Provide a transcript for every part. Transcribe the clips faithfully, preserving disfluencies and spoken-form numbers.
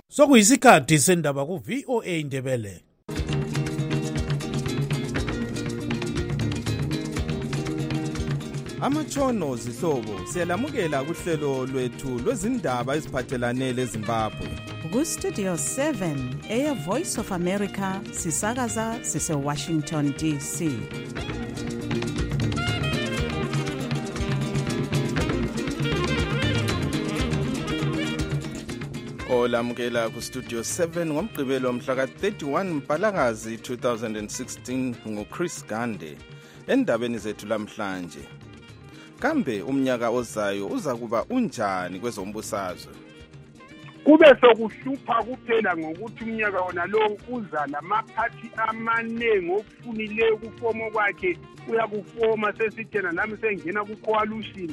Sokuyisikhathi sendaba ku V O A Indebele. Amatshono zihlobo siyalamukela kuhlelo lwethu lwezindaba eziphathelane leZimbabwe. Ku Studio seven eya Voice of America sisakaza sise Washington D C. Olamukela ku Studio seven ngomgqibelo mhla ka thirty-one Mpalakazi two thousand sixteen nguChris Gande. Endabeni zethu lamhlanje, kambe umnyaka ozayo uza kuba unjani kwezombusazwe? Kube sokuhlupha kuphela ngokuthi umnyaka wona lo uza lamaphathi amanengi okufunile ukufomo kwakhe uyakufoma sesithena nami sengena ku coalition.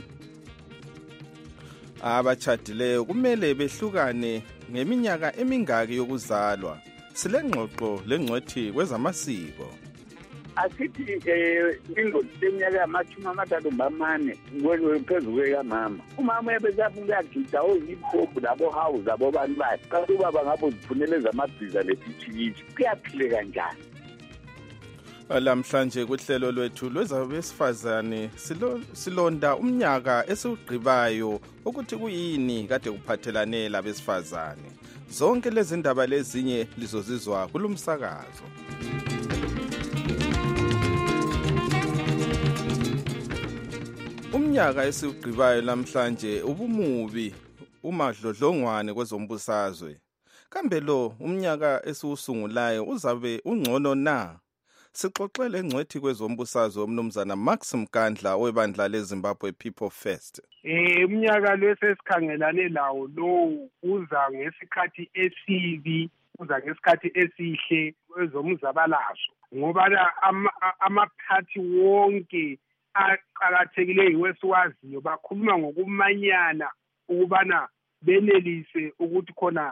Abachadileyo kumele behlukane ngeminyaka emingaki yokuzalwa. Silengxoxo lengcwethi kwezamasiko. Asithi eh ingoti leminyaka yamachumi amathathu bamane ngwelo phezulu kwamama. Umama uyabezabu uyagida oyiphobu labo house abo bantu bakhe. Kanti ubaba ngabo zifunele zamabhiza lesichikichi. Kuyaphile kanjani? Lamhlanje kuhlelo lwethu lwezabesifazane silonda umnyaka esiugqibayo ukuthi kuyini kade kuphathelane labesifazane. Zonke lezi ndaba lezinye lizozizwa kulumsakazo. Umnyaka esiugqibayo lamhlanje ubumubi umadlodlongwane kwezombusazwe. Kambe lo umnyaka esiusungulayo uzabe ungcono na? Sixoxele ngcwethi kwezombusazwe umnumzana Max Mkandla webandla leZimbabwe People First. Eh umnyaka lesesikangelane lawo lo uza ngesikhathi esibi, uza ngesikhathi esihle kwezomzabalazo. Ngoba amaphathi wonke aqhakathekileyo wesiwaziyo bakhuluma ngokumanyana ukubana benelise ukuthi khona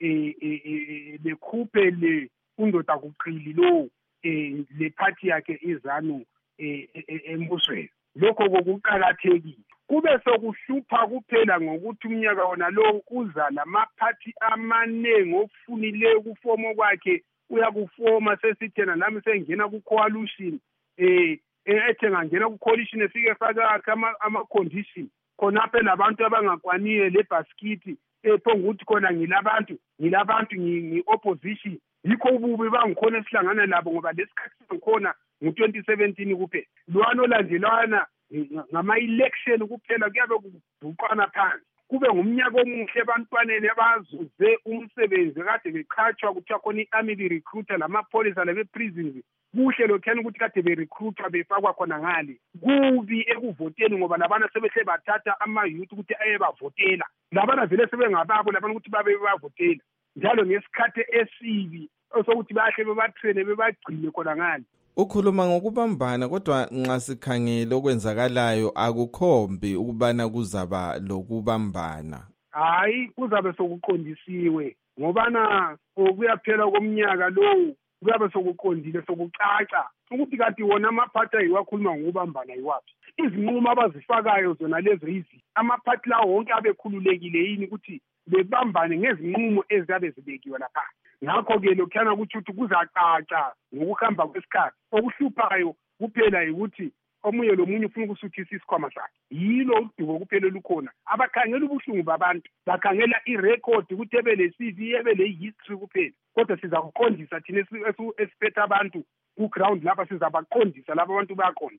eh bekhuphe le undoda kuqili lo eh le party yakhe izanu embusweni. Lokho kokuqhakathekile. Kube sokuhlupha kuphela ngokuthi umnyaka wona lo uza lamaphathi amanengi okufunile ukufomo kwakhe uyakufoma sesithena nami sengena ku coalition eh ethe ngangena ku coalition efike faka ama condition khona phela abantu abangakwaniye le basket ephonga ukuthi khona ngilabantu ngilabantu ngi opposition. Yikho ububi bangikhona esihlangana labo ngoba lesikhathi sikhona ngo twenty seventeen kuphela. Lwana olandelwana ngama election kuphela kuyabe kubhuqana phansi. Kube ngumnyaka omuhle ebantwaneni abazuze umsebenzi kade beqhatshwa kuthiwa khona i-army recruiter lamapolisa labe prisons. Kuhle lokhani ukuthi kade be recruiter befakwa khona ngale. Kubi ekuvoteni ngoba labana sebehle bathatha ama youth ukuthi aye bavotela. Labana vele sebengababo labana ukuthi babe bavotela. Njalo ngesikhathi esibi osokuthi bahle bebatrain bebagcine khona ngale. Ukhuluma ngokubambana kodwa nxa sikhangele okwenzakalayo akukhombi ukubana kuzaba lokubambana. Hayi kuzabe sokuqondisiwe ngobana okuyaphela komnyaka lo kuyabe sokuqondile sokucaca ukuthi kanti wona amaphathi ayiwakhuluma ngokubambana yiwapi. Izinqumo abazifakayo zona lezo izi amaphathi lawo wonke abekhululekile yini ukuthi bebambane ngezinqumo eziyabe zibekiwe lapha. Ngakho ke lokhana ukuthi ukuthi kuzacaca ngokuhamba kwesikhathi. Okuhluphayo kuphela ukuthi omunye lomunye ufuna ukusuthisa isikhwama sakhe. Yilo udubo kuphela lukhona. Abakhangela ubuhlungu babantu, bakhangela irecord ukuthi ebele C V ebele history kuphela. Kodwa siza kuqondisa thina esiphethe abantu ku ground lapha sizabaqondisa labo abantu bayaqonda.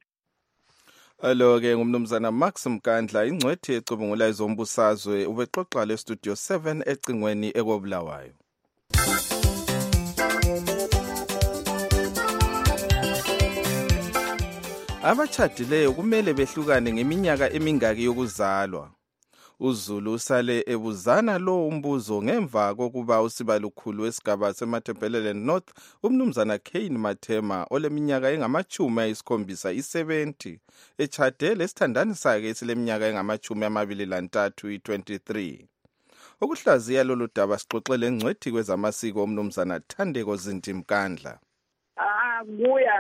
Alo ke ngumnumzana Max Mkandla ingcwethi ecubungula izombusazwe ubexoxa le Studio seven ecingweni ekobulawayo. Abachadileyo kumele behlukane ngeminyaka emingaki yokuzalwa. uZulu usale ebuzana lo umbuzo ngemva kokuba usibalukhulu wesigaba seMatabeleland North umnumzana Kane Mathema oleminyaka engamachumi ayisikhombisa i-seventy echade lesithandani sakhe esileminyaka engamachumi amabili lantathu i-twenty-three. Ukuhlaziya lolu daba sixoxele ngcwethi kwezamasiko umnumzana Thandeko Zinti Mkandla. Ah kuya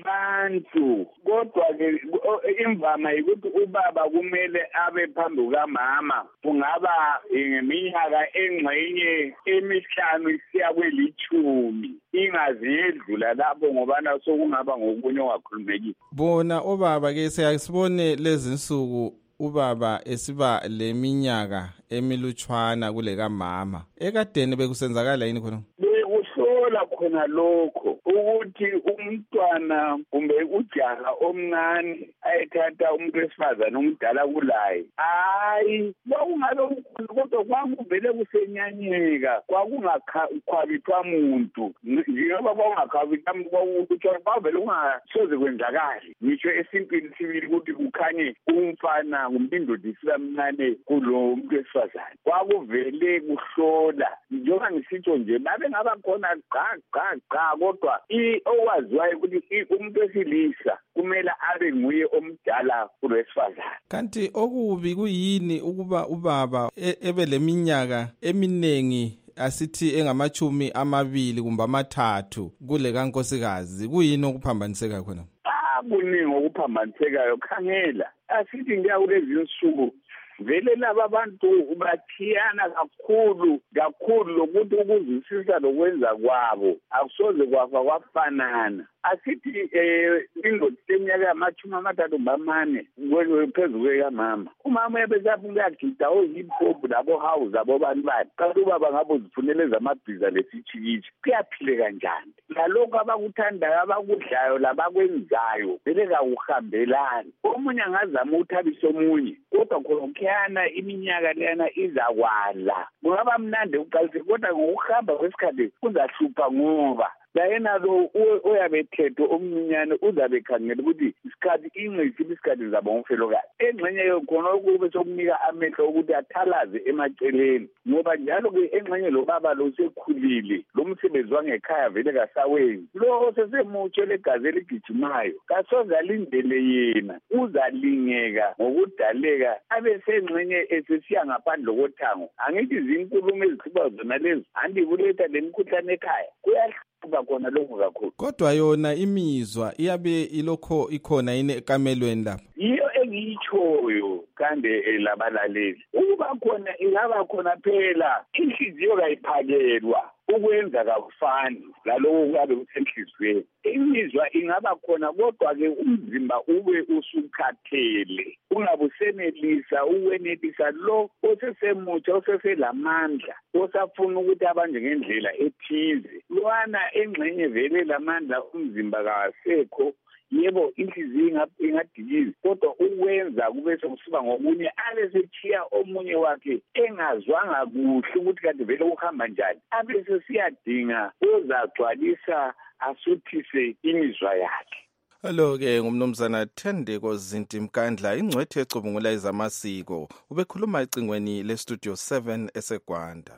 ngabantu kodwa ke imvama ukuthi ubaba kumele abe phambi kukamama kungaba ngeminyaka engxenye emihlanu isiya kwelithumi ingazi yedlula lapho ngoba naso kungaba ngokunye ongakhulumeki. Bona obaba ke siyasibone lezi nsuku ubaba esiba leminyaka emilutshwana kule kamama. Ekadeni bekusenzakala yini khona? Bekuhlola khona lokho ukuthi umntwana kumbe ujaha omncane ayethatha umuntu wesifazane omdala kulaye. Hayi, kwakungabe umkhulu kodwa kwakuvele kusenyanyeka, kwakungakhwabithwa muntu. Njengoba kwakungakhwabithwa muntu kwakukuthi kwavele kungasoze kwenzakali. Ngisho esintwini sibili ukuthi kukhanye umfana ngumpindoda isikamncane kulo muntu wesifazane. Kwakuvele kuhlola. Njengoba ngisitsho nje babe ngaba khona gqa gqa gqa kodwa okwaziwayo ukuthi umuntu wesilisa kumele abe nguye omdala kulesifazane. Kanti okubi kuyini ukuba ubaba ebe leminyaka eminengi asithi engamachumi amabili kumbe amathathu kule kankosikazi? Kuyini okuphambaniseka khona? Ah, kuningi okuphambanisekayo. Khangela asithi ngiya kulezi nsuku vele laba bantu bathiyana kakhulu kakhulu lokuthi ukuzwisisa lokwenza kwabo akusoze kwafa kwafanana. Asithi eh indoda eminyaka yamachumi amathathu bamane phezulu kwekamama, umama ebesaphi uyagida oziphobu labo house zabo bantu bakhe kanti ubaba ngabo zifunele zamabhiza lesichikichi. Kuyaphile kanjani? Lalokho abakuthandayo abakudlayo labakwenzayo vele kakuhambelani. Omunye angazama uthabisa omunye kodwa khona iminyaka lena izakwala. Kungaba mnandi uqalise kodwa ngokuhamba kwesikhathi kuzahlupha ngoba yena lo oyabethethe omnyane uzabe khangela ukuthi isikhathi ingcisi isikhathi zabo ngomfelokazi. Engxenye yokhona ukube sokunika amehlo ukuthi athalaze emaceleni ngoba njalo ke engxenye lo baba lo sekhulile lo msebenzi wangekhaya vele kasawenzi. Lo sesemutshe legazi eligijimayo kasoze alindele yena uzalingeka ngokudaleka abe sengxenye esesiya ngaphandle kothango. Angithi izinkulumo ezikhipha zona lezi andikuletha lemikhuhlane ekhaya kuya khona lokho kakhulu. Kodwa yona imizwa iyabe ilokho ikhona yini ekamelweni lapha? Iyo engiyitshoyo kande labalaleli ukuba khona ingaba khona phela inhliziyo kayiphakelwa ukwenza kakufani laloko kabe kusenhlizweni. Imizwa ingaba khona kodwa ke umzimba ube usukhathele ungabusenelisa ukwenelisa lo osesemutsha oseselamandla osafuna ukuthi abanje ngendlela ethize. Lwana engxenye vele lamandla umzimba kasekho. Yebo inhliziyo ingadikiza kodwa ukwenza kube sokusiba ngokunye abesethiya omunye wakhe engazwanga kuhle ukuthi kanti vele ukuhamba njani abese siyadinga ozagcwalisa asuthise imizwa yakhe. Hello ke ngumnumzana Thendeko Zinti Mkandla ingcwethe ecubungula izamasiko ubekhuluma ecingweni le Studio seven eseGwanda.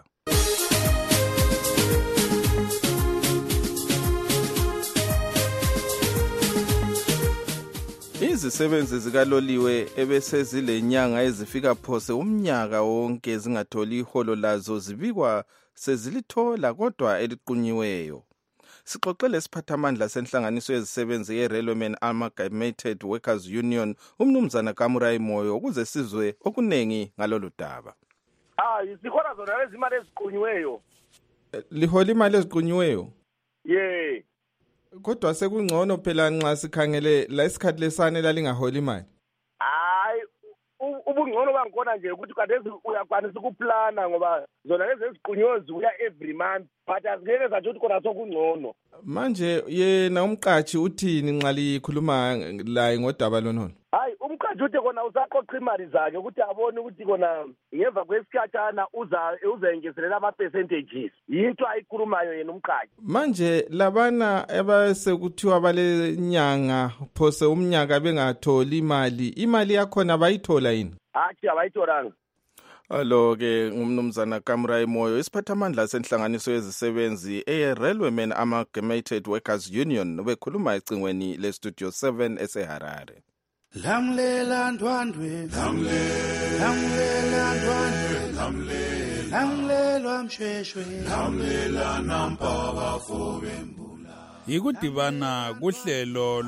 Izisebenzi zikaloliwe ebese zilenyanga ezifika phose umnyaka wonke zingatholi iholo lazo zibikwa sezilithola kodwa eliqunyiweyo. Sixoxele siphathamandla senhlanganiso yezisebenzi ye-Railwaymen Amalgamated Workers Union umnumzana Kamurai Moyo ukuze sizwe okunengi ngalolu daba. Ah, sikhona zona lezi imali eziqunyiweyo. Lihola imali eziqunyiweyo? Yeah. Kodwa sekungcono phela nxa sikhangele la isikhathi lesane lalingaholi imali. Hayi, ubungcono bangikhona nje ukuthi kadezi uyakwanisa ukuplana ngoba zona lezi eziqunyiwe ziya every month but azingeke zathi ukuthi khona sokungcono. Manje yena umqashi uthini nxa likhuluma la ngodaba lonono? Hayi, umqashi uthi khona usaqoqa imali zakhe ukuthi abone ukuthi khona ngeva kwesikhatshana uza uzengezelela ama percentages. Yinto ayikhulumayo yena umqashi. Manje labana ebase kuthiwa bale nyanga phose umnyaka bengatholi imali, imali yakhona bayithola yini? Hayi abayitholanga. Allo ke ngumnumzana Kamurai Moyo isiphathamandla senhlanganiso yezisebenzi e-Railwaymen Amalgamated Workers Union obekhuluma ecingweni le Studio seven eseHarare. Lamlela ndwandwe lamlela lamlela ndwandwe lamlela lamlelwa msheshwe lamlela nampa bafo bembula Yikudibana kuhlelo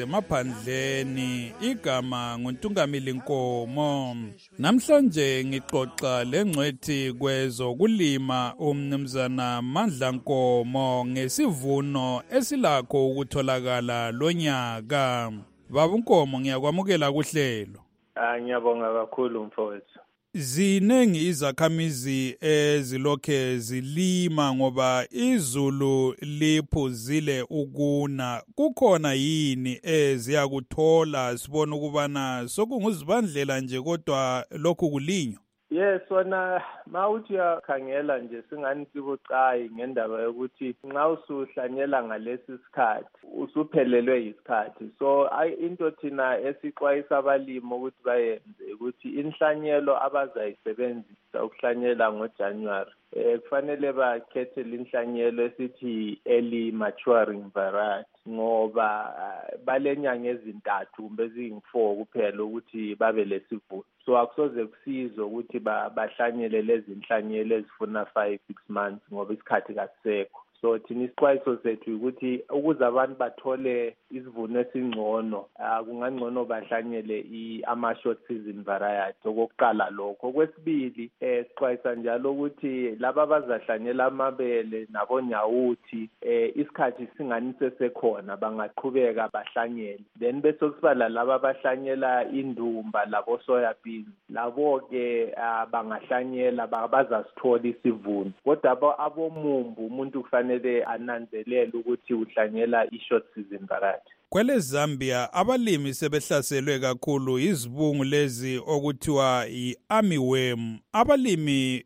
lwezemaphandleni igama nguNtungamili Nkomo. Namhlanje ngixoxa lengcwethi kwezokulima umnumzana Mandla Nkomo ngesivuno esilakho ukutholakala lonyaka. Baba Nkomo ngiyakwamukela kuhlelo. Ah ngiyabonga kakhulu mfowethu. Zinengi izakhamizi ezilokhe zilima ngoba izulu liphuzile ukuna. Kukhona yini eziyakuthola sibona ukubana sokunguzibandlela nje kodwa lokhu kulinywa? Yes, wona mawuthi uyakhangela nje singani sibucayi ngendaba yokuthi nxa usuhlanyela ngalesi sikhathi usuphelelwe isikhathi. So ay into thina esixwayisa abalimi ukuthi bayenze ukuthi inhlanyelo abazayisebenzisa ukuhlanyela ngoJanuary eh kufanele bakhethe inhlanyelo esithi early maturing variety ngoba balenyanga ezintathu kumbe ezingu-four kuphela ukuthi babe lesivuno. So akusoze kusize ukuthi bahlanyele lezi inhlanyelo ezifuna five six months ngoba isikhathi kasisekho. So thina isixwayiso sethu ukuthi ukuze abantu bathole isivuno esingcono kungangcono bahlanyele ama-short season variety okokuqala lokho. Okwesibili eh sixwayisa njalo ukuthi laba abazahlanyela amabele nabonyawuthi eh isikhathi singani sesekhona bangaqhubeka bahlanyele. Then bese kusibala laba abahlanyela indumba labo soya beans labo ke bangahlanyela bazasithola isivuno. Kodwa abomumbu umuntu kufanele ananzelela ukuthi uhlanyela i-short season variety. Kwele Zambia abalimi sebehlaselwe kakhulu izibungu lezi okuthiwa i-armyworm. Abalimi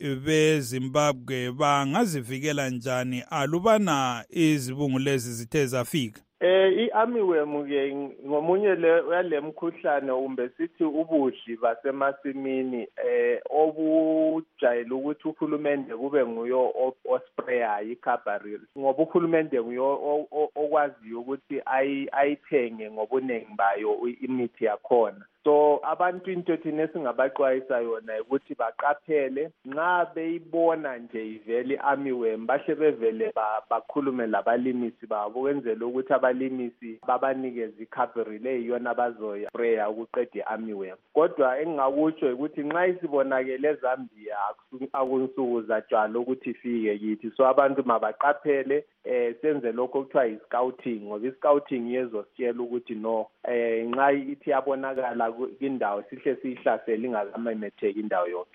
beZimbabwe bangazivikela njani alubana izibungu lezi zithe zafika? Eh i-armyworm ke ngomunye le yalemkhuhlane umbe sithi ubudli basemasimini eh obujayela ukuthi uhulumende kube nguyo osprayer iCabaril ngoba uhulumende nguyo okwaziyo ukuthi ayithenge ngobunengi bayo imithi yakhona. So abantu into thina singabaxwayisa yona ukuthi baqaphele nxa beyibona nje ivele armyworm bahle bevele bakhulume labalimisi babo kwenzela ukuthi abalimisi babanikeze iCabaril eyiyona bazoya sprayer ukuqeda iarmyworm. Kodwa engingakutsho ukuthi nxa isibonakele eZambia akunsuku zatshwala ukuthi ifike kithi. So abantu mabaqaphele eh senze lokho okuthiwa i-scouting ngoba i-scouting yezositshela ukuthi no eh nxa ithi yabonakala indawo sihle siyihlasela ingakamemetheki indawo yonke.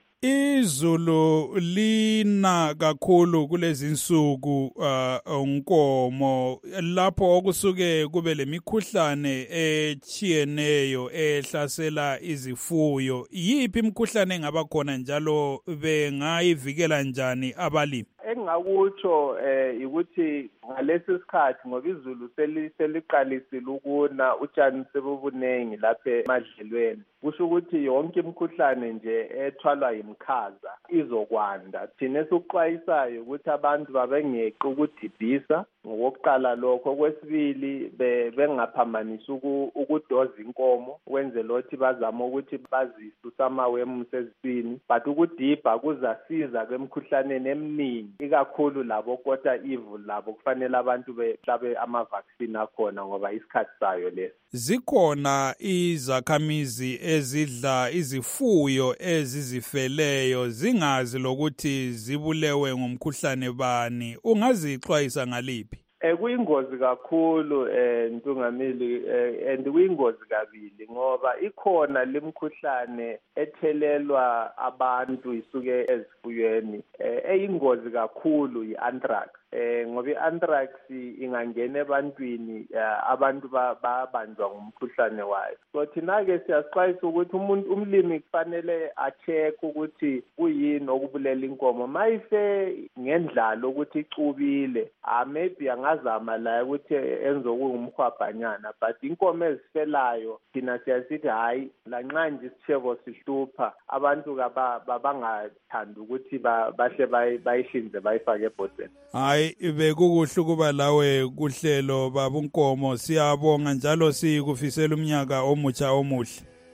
Izulu lina kakhulu kulezi insuku uh, Nkomo lapho okusuke kube lemikhuhlane echiyeneyo ehlasela izifuyo. Yipi imikhuhlane engaba khona njalo bengayivikela njani abalimi? Engakutsho eh ukuthi ngalesi sikhathi ngoba izulu seliqalisile ukuna utshani sebubunengi lapha emadlelweni kusho ukuthi yonke imikhuhlane nje ethwalwa yimkhaza izokwanda. Thina esikuxwayisayo ukuthi abantu babengeqi ukudibhisa ngokuqala lokho. Okwesibili bengaphambanisi ukudoza inkomo kwenzela ukuthi bazame ukuthi bazisusa amawemu sezisini but ukudibha kuzasiza kwemikhuhlaneni eminingi ikakhulu labo kota evil labo kufanele abantu behlabe ama-vaccine akhona ngoba isikhathi sayo lesi. Zikhona izakhamizi ezidla izifuyo ezizifeleyo zingazi lokuthi zibulewe ngumkhuhlane bani. Ungazixwayisa ngaliphi? Eh kuyingozi kakhulu eh Ntungamili eh and kuyingozi kabili ngoba ikhona lemkhuhlane ethelelwa abantu isuke ezifuyweni eh eyingozi kakhulu i-anthrax. Eh ngoba i-anthrax ingangena ebantwini abantu babanjwa ngumkhuhlane wayo. So thina ke siyasixwayisa ukuthi umuntu umlimi kufanele acheck ukuthi kuyini okubulela inkomo mayife ngendlalo ukuthi icubile ah maybe angazama la ukuthi enze okungumkhwabhanyana but inkomo ezifelayo thina siyasithi hayi lanxa nje isithebo sihlupha abantu bangathanda ukuthi bahle bayihlinze bayifake ebhodweni. Hayi bekukuhle kuba lawe kuhlelo Baba Nkomo, siyabonga njalo sikufisela umnyaka omutsha omuhle.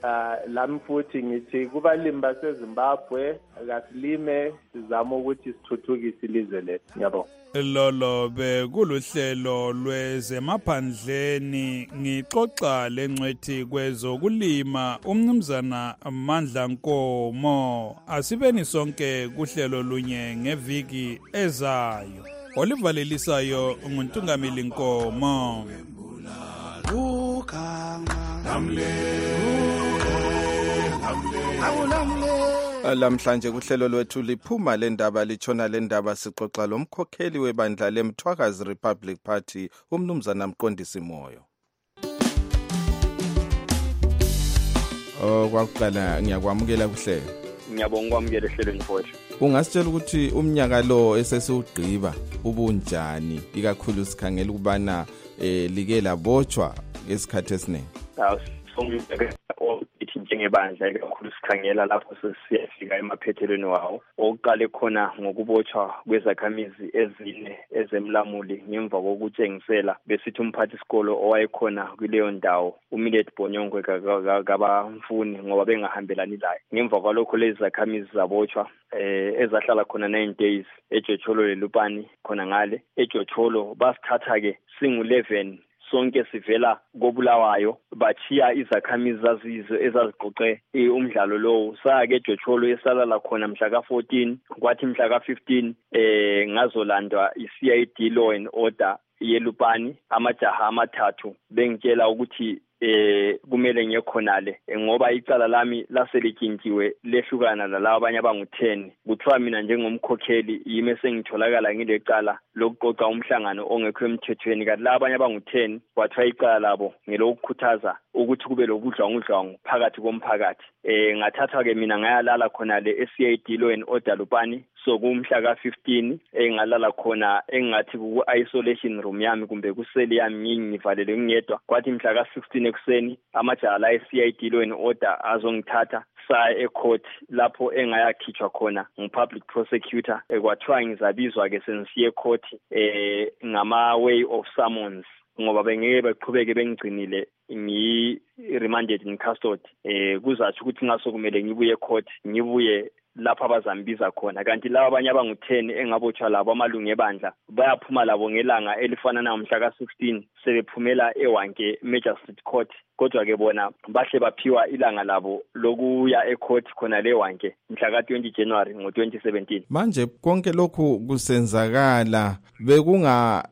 uh, lami futhi ngithi kubalimi baseZimbabwe akasilime sizama ukuthi sithuthukise ilizwe lethu. Ngiyabonga. Lolo bekuluhlelo lwezemaphandleni ngixoxa lengcwethi kwezokulima umnumzana Mandla Nkomo. Asibeni sonke kuhlelo lunye ngeviki ezayo. Olivalelisayo nguNtungameli Nkomo. Lamhlanje kuhlelo lwethu liphuma lendaba lichona lendaba sixoxa lomkhokheli webandla leMthwakazi Republic Party umnumzana Mqondisi Moyo. Oh kwakuqala ngiyakwamukela kuhlelo. Ngiyabonga ukwamukela ehlelweni mfowethu. Ungasitshela ukuthi umnyaka lo esesiugqiba ubunjani ikakhulu sikhangela ukubana eh like labotshwa ngesikhathi esiningi. Hawu somnyaka ithi njengebandla ikakhulu sikhangela lapho sesiyafika emaphethelweni wawo. Okuqale khona ngokubotshwa kwezakhamizi ezine ezemlamuli ngemva kokutshengisela besithi umphathi isikolo owayekhona kuleyo ndawo uMilet Bonyongwe kabamfuni ngoba bengahambelani laye. Ngemva kwalokho lezi zakhamizi zabotshwa eh ezahlala khona nine days eJocholo leLupani khona ngale eJocholo basithatha ke singu eleven sonke sivela kobulawayo bachiya izakhamizi zazizo ezaziqoqe umdlalo lowo sake eJocholo esalala khona mhla ka fourteen kwathi mhla ka fifteen eh ngazolandwa iC I D law and order yeLupani amajaha amathathu bengitshela ukuthi eh kumele ngiyekhonale ngoba icala lami laselikintiwe lehlukana lalabo abanye abangu ten kuthiwa mina njengomkhokheli yime sengitholakala ngile cala lokuqoqa umhlangano ongekho emthethweni kanti labo abanye abangu ten kwathiwa icala labo ngelokukhuthaza ukuthi kube lokudlwangudlwangu phakathi komphakathi. Eh ngathathwa ke mina ngayalala khona le C I D law and order Lupani so kumhla ka fifteen engalala khona engathi ku isolation room yami kumbe kuseli yami ngivalele ngiyedwa kwathi mhla ka sixteen ekuseni amajala e C I D law and order azongithatha sa ecourt lapho engayakhitshwa khona ngu-public prosecutor ekwathiwa ngizabizwa ke senisiye court eh ngama way of summons ngoba bengeke beqhubeke bengigcinile ngi remanded in custody eh kuzathi ukuthi ngaso kumele ngibuye court ngibuye lapha abazambiza khona kanti laba abanye abangu ten engabotshwa labo amalungu ebandla bayaphuma labo ngelanga elifana namhla ka sixteen sebephumela ewanke Magistrate Court kodwa ke bona bahle baphiwa ilanga labo lokuya ecourt khona lewanke mhla ka twenty January ngo twenty seventeen. Manje konke lokhu kusenzakala bekunga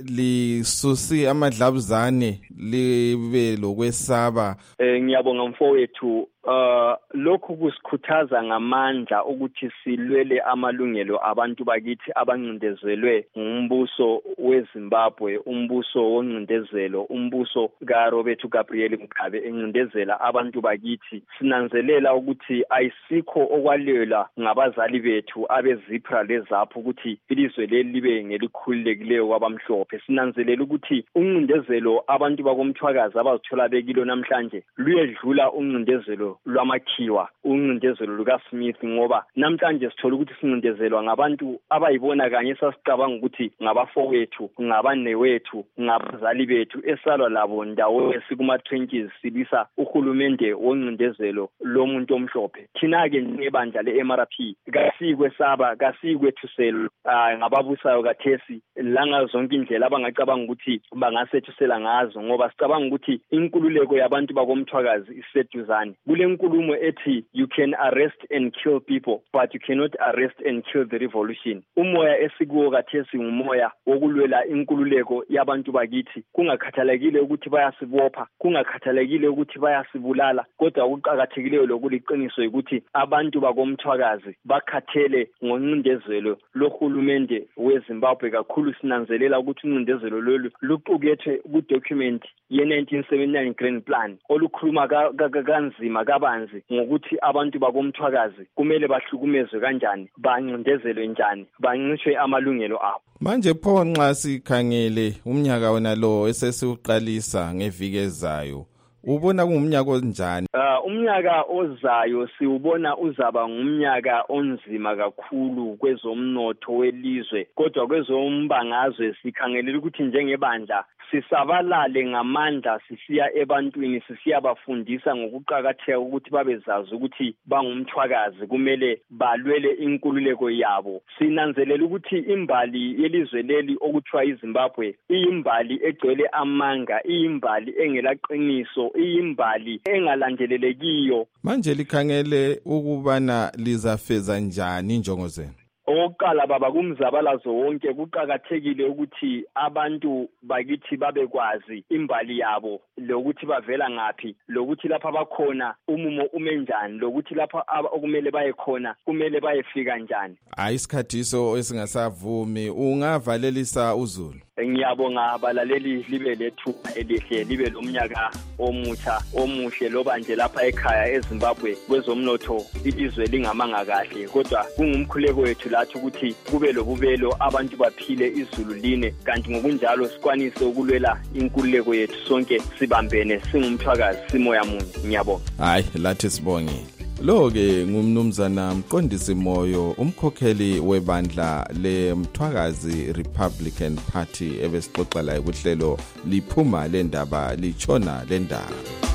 lisusi amadlabuzane libe lokwesaba. Eh ngiyabonga mfowethu uh lokhu kusikhuthaza ngamandla ukuthi silwele amalungelo abantu bakithi abancindezelwe ngumbuso weZimbabwe umbuso woncindezelo umbuso kaRobert Gabriel Mugabe encindezela abantu bakithi sinanzelela ukuthi ayisikho okwalela ngabazali bethu abezipra lezapho ukuthi ilizwe leli libe ngelikhululekileyo kwabamhlophe sinanzelela ukuthi uncindezelo abantu bakomthwakazi abazithola bekilo namhlanje luyedlula uncindezelo lwamakhiwa uncindezelo luka Smith ngoba namhlanje sithola ukuthi sincindezelwa ngabantu abayibona kanye sasicabanga ukuthi ngabafowethu ngabanewethu ngabazali bethu esalwa labo ndawo esikuma twenties sibisa uhulumende woncindezelo lomuntu omhlophe thina ke ngebandla leM R P kasikwesaba kasikwethusela ngababusayo kathesi langa zonke indlela abangacabanga ukuthi bangasethusela ngazo ngoba sicabanga ukuthi inkululeko yabantu bakomthwakazi iseduzane kule nkulumo ethi you can arrest and kill people but you cannot arrest and kill the revolution. Umoya esikuwo kathesi ngumoya wokulwela inkululeko yabantu bakithi kungakhathalekile ukuthi bayasibopha kungakhathalekile ukuthi bayasibulala kodwa ukuqhakathekileyo lokuliqiniso ukuthi abantu bakomthwakazi bakhathele ngoncindezelo lohulumende weZimbabwe kakhulu sinanzelela ukuthi uncindezelo lolu luqukethwe ku document ye nineteen seventy-nine Grand Plan olukhuluma kanzima kabanzi ngokuthi abantu bakomthwakazi kumele bahlukumezwe kanjani bancindezelwe njani bancishwe amalungelo abo. Manje pho nxa sikhangele umnyaka wona lo esesiuqalisa ngeviki ezayo ubona kungumnyaka onjani? Uh, umnyaka ozayo siubona uzaba ngumnyaka onzima kakhulu kwezomnotho welizwe kodwa kwezombangazwe sikhangelela ukuthi njengebandla sisabalale ngamandla sisiya ebantwini sisiyabafundisa ngokuqhakatheka ukuthi babezazi ukuthi bangumthwakazi kumele balwele inkululeko yabo. Sinanzelela ukuthi imbali yelizwe leli okuthiwa iZimbabwe iyimbali egcwele amanga, iyimbali engelaqiniso, iyimbali engalandelelekiyo. Manje likhangele ukubana lizafeza njani injongo zenu? Oqala baba kumzabalazo wonke kuqhakathekile ukuthi abantu bakithi babekwazi imbali yabo lokuthi bavela ngapi, lokuthi lapha bakhona umumo umenjani, lokuthi lapha okumele baye khona kumele bayefika njani. Hayi isikhathiso esingasavumi, ungavalelisa uZulu. Ngiyabonga abalaleli libe lethuba elihle, libe lomnyaka omutsha omuhle loba nje lapha ekhaya eZimbabwe kwezomnotho ilizwe lingamanga kahle, kodwa kungumkhuleko wethu lathi ukuthi kube lobubelo abantu baphile izulu line, kanti ngokunjalo sikwanise ukulwela inkululeko yethu sonke sibambene singumthwakazi simoya munye. Ngiyabonga. Hayi lathi sibongile. Lo-ke ngumnumzana Mqondisi Moyo, umkhokheli webandla leMthwakazi Republican Party ebesixoxa la kuhlelo liphuma lendaba lichona lendaba.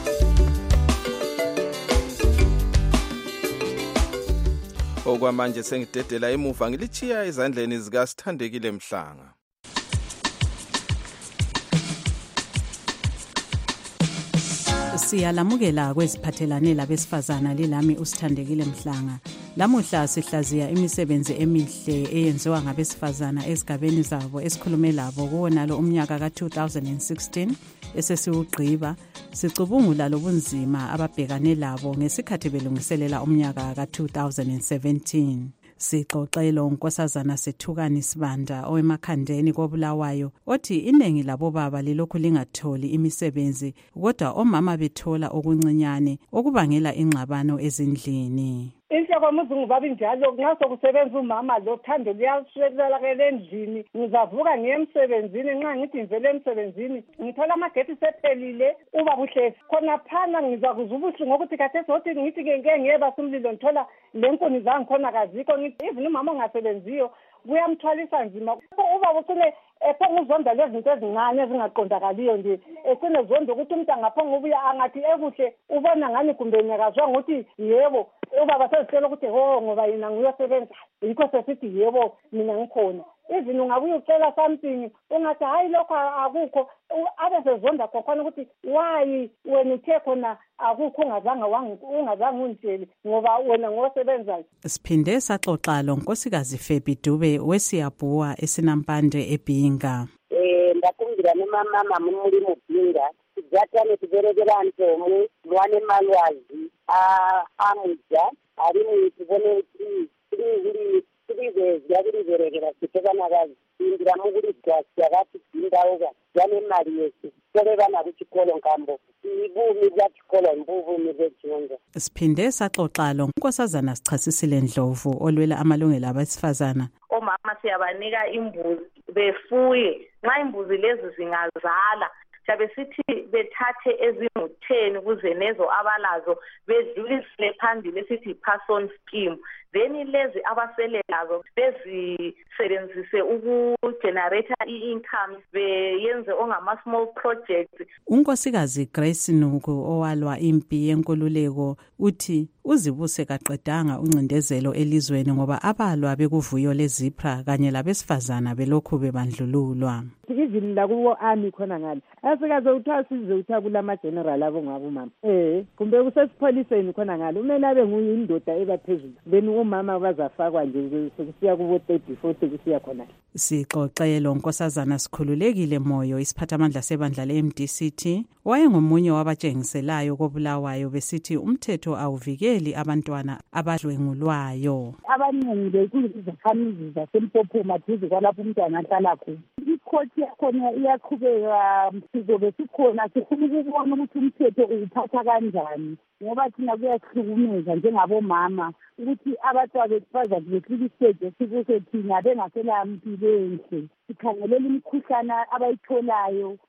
Okwamanje sengidedela emuva ngilichiya ezandleni zika Sithandekile Mhlanga. Siyalamukela kweziphathelane labesifazana lelami uSithandekile Mhlanga. Lamuhla sihlaziya imisebenzi emihle eyenziwa ngabesifazana ezigabeni zabo esikhulume labo kuwonalo umnyaka ka two thousand sixteen esesiwugqiba. Sicubungula lobunzima ababhekane labo ngesikhathi belungiselela umnyaka ka two thousand seventeen. Sixoxelo unkosazana Sethukani Sibanda owemakhandeni koBulawayo othi iningi labo baba lilokhu lingatholi imisebenzi kodwa omama bethola okuncinyane okubangela ingxabano ezindlini. Inhloko muzungu babi njalo ngaso kusebenza umama lo thando liyashwela ke endlini ngizavuka ngiyemsebenzini nxa ngithi ngivele emsebenzini ngithola amagethi sephelile uba buhle khona phana ngizakuzubuhle ngokuthi kade sothi ngithi ke ngeke ngiyeba sumlilo ngithola lenkuni zangi khona kazikho ngithi even umama ongasebenziyo kuyamthwalisa nzima uba busule ephonga uzonda lezinto ezincane ezingaqondakaliyo nje esine zonke ukuthi umuntu angaphonga ubuya angathi ekuhle ubona ngani kumbe nyakazwa ngokuthi yebo ubaba sesicela ukuthi ho ngoba yena nguyosebenza yikho sesithi yebo mina ngikhona even ungabuya ucela something ungathi hayi lokho akukho abe sezonda khona ukuthi why wena uthe khona akukho ungazange ungazange ungitshele ngoba wena ngosebenzayo. Siphinde saxoxa lo nkosikazi Febi Dube wesiyabhuwa esinampande eBhinga. Eh ndakumbira nemama mama muri muBhinga sigatane tiberekera ntomu mwane malwazi a amuja ari mutibone tri tri tri zyabirerekera sitekana kazi indira muguri gwasi yakati ndauka yane mari yese kole bana kuchikolo nkambo ibumi byachikolo mbuvu nibejunga. Siphinde saxoxa lo nkosazana Sichasisile Ndlovu olwela amalungelo abesifazana. Omama siyabanika imbuzi befuye nxa imbuzi lezi zingazala Chabe sithi bethathe ezingu-ten kuze nezo abalazo bedlulisele phambili sithi person scheme then lezi abasele lazo bezisebenzise ukugenerate i-income beyenze ongama small projects. Unkosikazi Grace Nuku owalwa impi yenkululeko uthi uzibuse kaqedanga uncindezelo elizweni ngoba abalwa bekuvuyo leZipra kanye labesifazana belokhu bebandlululwa. Izini la kuwo ami khona ngale asikaze uthatha size uthatha kulama general abo ngabo mama eh kumbe kusesipholiseni khona ngale umele abe nguyindoda ebaphezulu then umama bazafakwa nje sokusiya kubo thirty forty kusiya khona. Sixoxelo unkosazana Sikhululekile Moyo isiphathamandla sebandla le-M D C T wayengomunye wabatshengiselayo koBulawayo besithi umthetho awuvikeli abantwana abadlwengulwayo. Abaningi bekuyizakhamizi zaseMpophoma maduze kwalapho umntwana ahlala khona. Ikhothi yakhona iyaqhubeka sizobe sikhona sifuna ukubona ukuthi umthetho uphatha kanjani ngoba thina kuyahlukumeza njengabomama ukuthi abantwana besifazane besifike sikuse thina bengasela impilo enhle sikhangelela imikhuhlane abayitholayo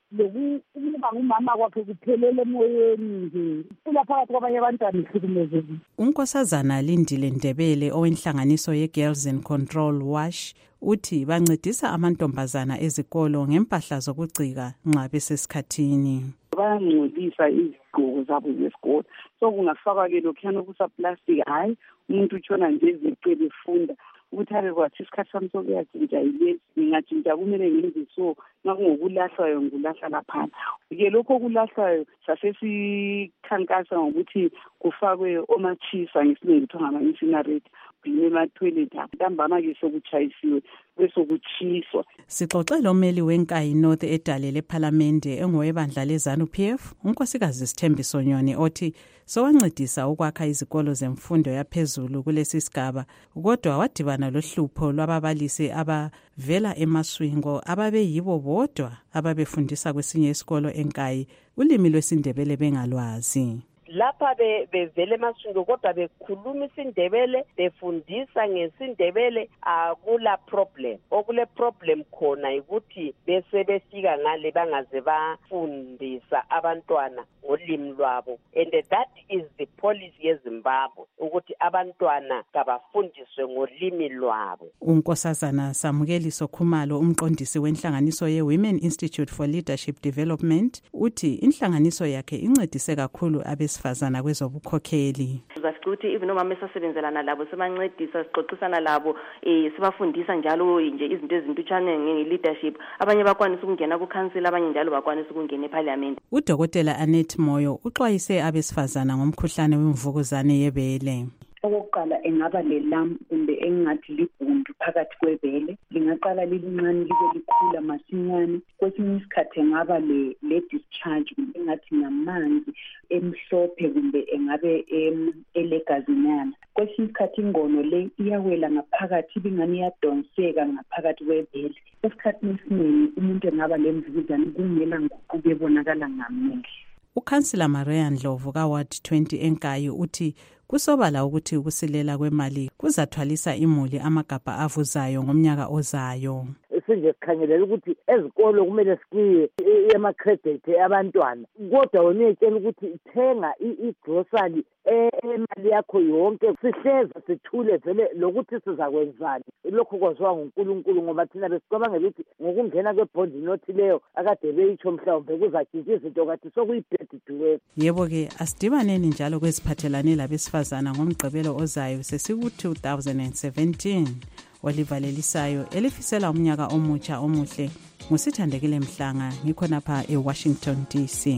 ukuba ngumama kwakhe kuphelele emoyeni nje ula phakathi kwabanye abantwana ihlukumezekile. uNkosazana Lindile Ndebele owenhlanganiso ye-Girls in Control WASH uthi bancedisa amantombazana ezikolo ngempahla zokugcika nxa besesikhathini. Bayangcolisa izigqoko zabo zesikolo, so kungafakwa ke lokhuyana okusaplastic, hayi umuntu utshona nje ezicebe efunda ukuthi abe kwathi isikhathi sami sokuyatshintsha yilesi, ngingatshintsha kumele ngenze so, ngakungokulahlwayo ngulahla laphana. Ke lokho kulahlwayo sasesikhankasa ngokuthi kufakwe omachisa ngesilungu kuthiwa ngama-incinerate ema-toilet ntambama ke sokutshayisiwe besokutshiswa. Sixoxela ummeli wenkayi North edale lephalamende engowebandla leZANU P F unkosikazi Sithembiso Nyoni othi sowancedisa ukwakha izikolo zemfundo yaphezulu kulesi sigaba, kodwa wadibana lohlupho lwababalisi abavela emaswingo ababeyibo bodwa ababefundisa kwesinye isikolo enkayi ulimi lwesindebele bengalwazi. Lapha bevele emaswingo kodwa bekhuluma isindebele, befundisa ngesindebele, akula problem. Okule problem khona ukuthi bese befika ngale bangaze bafundisa abantwana ngolimi lwabo, and that is the policy yeZimbabwe ukuthi abantwana kabafundiswe ngolimi lwabo. uNkosazana Samukeliso Khumalo umqondisi wenhlanganiso ye-Women Institute for Leadership Development uthi inhlanganiso yakhe incedise kakhulu abesifazana kwezobukhokheli. Zasho ukuthi even omama esasebenzelana labo sebancedisa, sixoxisana labo, eh sibafundisa njalo nje izinto ezintutshane nge-leadership. Abanye bakwanisa ukungena ku-council, abanye njalo bakwanisa ukungena eParliament. uDokotela Annette Moyo uxwayise abesifazana ngomkhuhlane wemvukuzane yebele. Okokuqala engaba lelamp kumbe engathi libhundu phakathi kwebele, lingaqala lilincane libe likhula masinyane. Kwesinye isikhathi engaba le le discharge engathi namanzi emhlophe kumbe engabe elegazinyana. Kwesinye isikhathi ingono le iyawela ngaphakathi ibingani iyadonseka ngaphakathi kwebele. Esikhathini esiningi umuntu engaba lemvukuzane kungela nguquko ebonakala ngamehlo. uKhansila Maria Ndlovu kaWard twenty enkayi uthi kusobala ukuthi ukusilela kwemali kuzathwalisa imuli amagabha avuzayo ngomnyaka ozayo. Sinje sikhangelela ukuthi ezikolo kumele sikiye ema-credit abantwana, kodwa wena uyetshela ukuthi thenga i-grocery emali yakho yonke, sihleza sithule vele lokuthi sizakwenzani. Lokho kwaziwa nguNkulunkulu ngoba thina besicabangela ukuthi ngokungena kwebhondi nothi leyo akade beyitsho mhlawumbe kuzatshintsha izinto kade sokuyi-bad to work. Yebo-ke asidibaneni njalo kweziphathelane labesifazana ngomgqibelo ozayo sesiku-two thousand seventeen. Olivalelisayo elifisela umnyaka omutsha omuhle ngusithandekile Mhlanga ngikhonapha eWashington D C.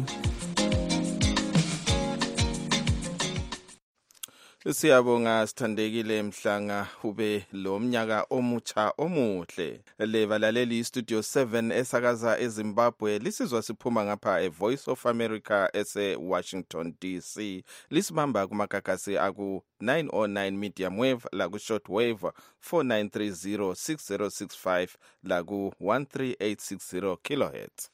Siyabonga Sithandekile Mhlanga, ube lo mnyaka omutsha omuhle. Levalaleli Studio seven esakaza eZimbabwe lisizwa siphuma ngapha eVoice of America ese Washington D C. Lisibamba kumagagasi aku nine oh nine medium wave la ku short wave four nine three zero six zero six five la ku one three eight six zero kilohertz.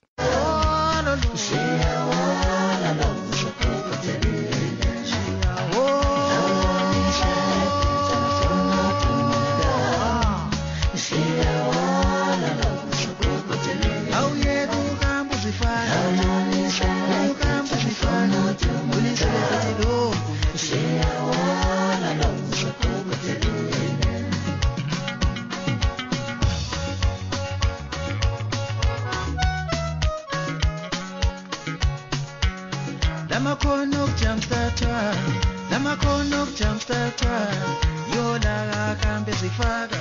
Lamakono jumpstarter, lamakono jumpstarter, yola kambe zifaka.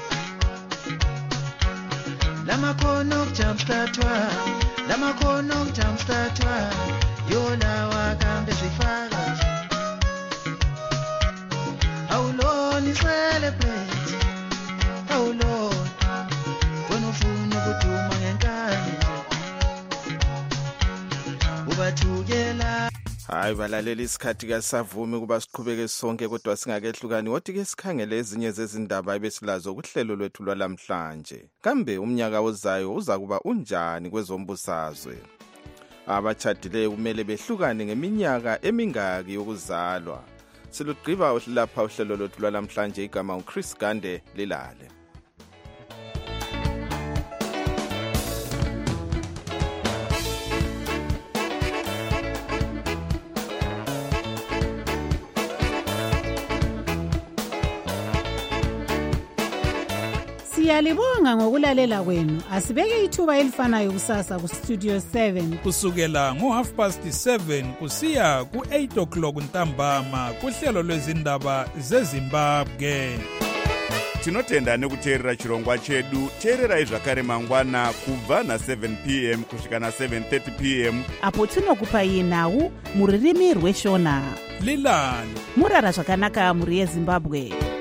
Lamakono jumpstarter, lamakono jumpstarter, yola kambe zifaka. How long is celebrate? How long? When ufuna kuduma ngenkani. Ubathukela. Hayi balaleli isikhathi kasavumi kuba siqhubeke sonke kodwa singakehlukani wothi ke sikhangele ezinye zezindaba ebesilazo kuhlelo lwethu lwalamhlanje. Kambe umnyaka ozayo uza kuba unjani kwezombusazwe? Abatshadileyo kumele behlukane ngeminyaka emingaki yokuzalwa. Silugqiba lapha uhlelo lwethu lwalamhlanje igama uChris Gande lilale. Siyalibonga ngokulalela kwenu. Asibeke ithuba elifanayo kusasa ku Studio seven kusukela ngo half past seven kusiya ku eight o'clock ntambama kuhlelo lwezindaba zeZimbabwe. Tinotenda nekuteerera chirongwa chedu. Teererai zvakare mangwana kubva na seven p m kusvika na seven thirty p m apo tinokupai nhau muririmi rweshona. Lilani murara zvakanaka muri yeZimbabwe.